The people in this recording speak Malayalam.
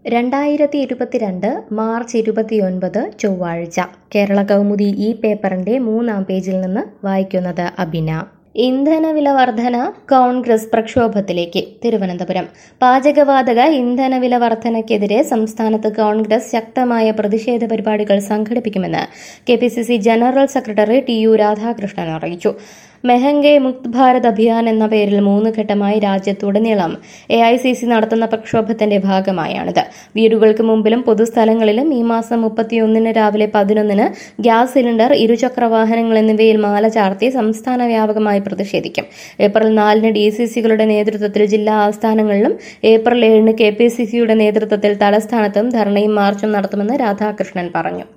2022 മാർച്ച് 29 ചൊവ്വാഴ്ച കേരള കൗമുദി ഈ പേപ്പറിന്റെ 3-ാം പേജിൽ നിന്ന് വായിക്കുന്നത് അബിന. ഇന്ധനവില വർധന കോൺഗ്രസ് പ്രക്ഷോഭത്തിലേക്ക്. തിരുവനന്തപുരം. പാചകവാതക ഇന്ധനവില വർധനയ്ക്കെതിരെ സംസ്ഥാനത്ത് കോൺഗ്രസ് ശക്തമായ പ്രതിഷേധ പരിപാടികൾ സംഘടിപ്പിക്കുമെന്ന് KPCC general secretary T U. Radhakrishnan അറിയിച്ചു. മെഹംഗെ മുക്ത് ഭാരത് അഭിയാൻ എന്ന പേരിൽ 3 ഘട്ടമായി രാജ്യത്തുടനീളം AICC നടത്തുന്ന പ്രക്ഷോഭത്തിന്റെ ഭാഗമായാണിത്. വീടുകൾക്ക് മുമ്പിലും പൊതുസ്ഥലങ്ങളിലും ഈ മാസം 31 രാവിലെ 11 ഗ്യാസ് സിലിണ്ടർ, ഇരുചക്ര വാഹനങ്ങൾ എന്നിവയിൽ മാല ചാർത്തി സംസ്ഥാന വ്യാപകമായി പ്രതിഷേധിക്കും. ഏപ്രിൽ 4 DCCകളുടെ നേതൃത്വത്തിൽ ജില്ലാ ആസ്ഥാനങ്ങളിലും ഏപ്രിൽ 7 KPCCയുടെ നേതൃത്വത്തിൽ തലസ്ഥാനത്തും ധർണയും മാർച്ചും നടത്തുമെന്ന് രാധാകൃഷ്ണൻ പറഞ്ഞു.